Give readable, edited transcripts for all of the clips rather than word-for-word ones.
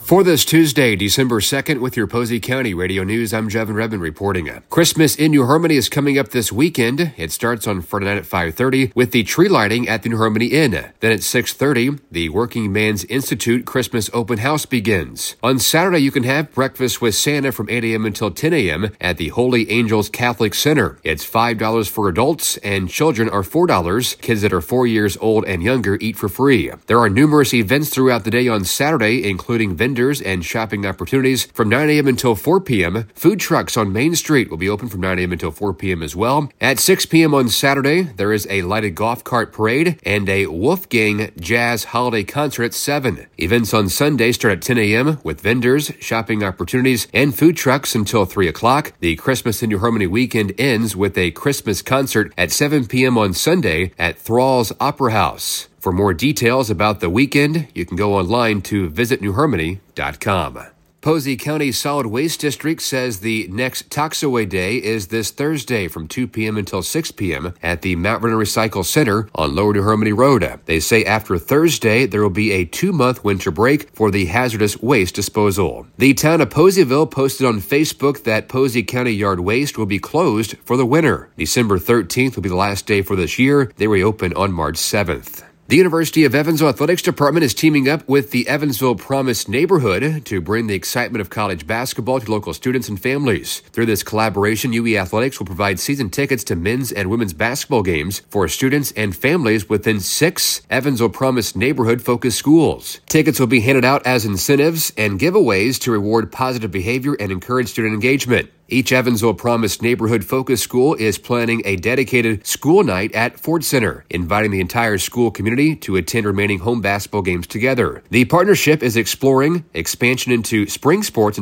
For this Tuesday, December 2nd, with your Posey County Radio News, I'm Jevin Redmond reporting. Christmas in New Harmony is coming up this weekend. It starts on Friday night at 5:30 with the tree lighting at the New Harmony Inn. Then at 6:30, the Working Man's Institute Christmas Open House begins. On Saturday, you can have breakfast with Santa from 8 a.m. until 10 a.m. at the Holy Angels Catholic Center. It's $5 for adults, and children are $4. Kids that are 4 years old and younger eat for free. There are numerous events throughout the day on Saturday, including vendors and shopping opportunities from 9 a.m. until 4 p.m. Food trucks on Main Street will be open from 9 a.m. until 4 p.m. as well. At 6 p.m. on Saturday, there is a lighted golf cart parade and a Wolfgang Jazz holiday concert at 7. Events on Sunday start at 10 a.m. with vendors, shopping opportunities, and food trucks until 3 o'clock. The Christmas in New Harmony weekend ends with a Christmas concert at 7 p.m. on Sunday at Thrall's Opera House. For more details about the weekend, you can go online to visitnewharmony.com. Posey County Solid Waste District says the next Toxaway Day is this Thursday from 2 p.m. until 6 p.m. at the Mount Vernon Recycle Center on Lower New Harmony Road. They say after Thursday, there will be a 2-month winter break for the hazardous waste disposal. The town of Poseyville posted on Facebook that Posey County Yard Waste will be closed for the winter. December 13th will be the last day for this year. They reopen on March 7th. The University of Evansville Athletics Department is teaming up with the Evansville Promise neighborhood to bring the excitement of college basketball to local students and families. Through this collaboration, UE Athletics will provide season tickets to men's and women's basketball games for students and families within 6 Evansville Promise neighborhood-focused schools. Tickets will be handed out as incentives and giveaways to reward positive behavior and encourage student engagement. Each Evansville Promise neighborhood-focused school is planning a dedicated school night at Ford Center, inviting the entire school community to attend remaining home basketball games together. The partnership is exploring expansion into spring sports in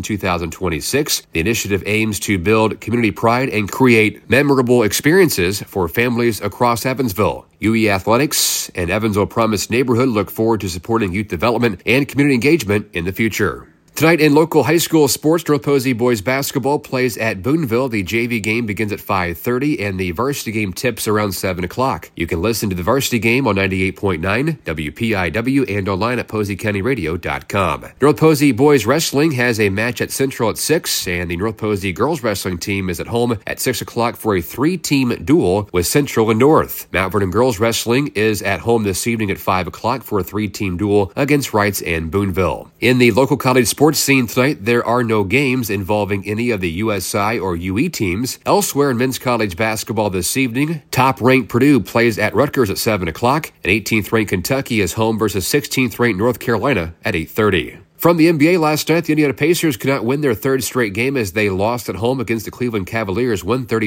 2026. The initiative aims to build community pride and create memorable experiences for families across Evansville. UE Athletics and Evansville Promise neighborhood look forward to supporting youth development and community engagement in the future. Tonight in local high school sports, North Posey boys basketball plays at Boonville. The JV game begins at 5:30 and the varsity game tips around 7 o'clock. You can listen to the varsity game on 98.9 WPIW and online at PoseyCountyRadio.com. North Posey boys wrestling has a match at Central at 6, and the North Posey girls wrestling team is at home at 6 o'clock for a 3-team duel with Central and North. Mount Vernon girls wrestling is at home this evening at 5 o'clock for a 3-team duel against Wrights and Boonville. In the local college sports scene tonight, there are no games involving any of the USI or UE teams. Elsewhere in men's college basketball this evening, top-ranked Purdue plays at Rutgers at 7 o'clock, and 18th-ranked Kentucky is home versus 16th-ranked North Carolina at 8:30. From the NBA last night, the Indiana Pacers could not win their 3rd straight game as they lost at home against the Cleveland Cavaliers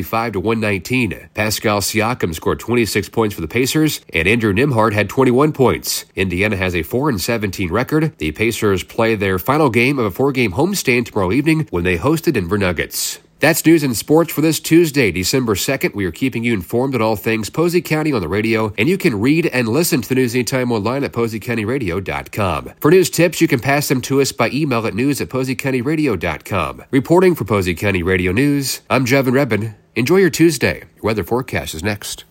135-119. Pascal Siakam scored 26 points for the Pacers, and Andrew Nembhard had 21 points. Indiana has a 4-17 record. The Pacers play their final game of a 4-game homestand tomorrow evening when they host the Denver Nuggets. That's news and sports for this Tuesday, December 2nd. We are keeping you informed on all things Posey County on the radio, and you can read and listen to the news anytime online at PoseyCountyRadio.com. For news tips, you can pass them to us by email at news@PoseyCountyRadio.com. Reporting for Posey County Radio News, I'm Jevin Redmond. Enjoy your Tuesday. Your weather forecast is next.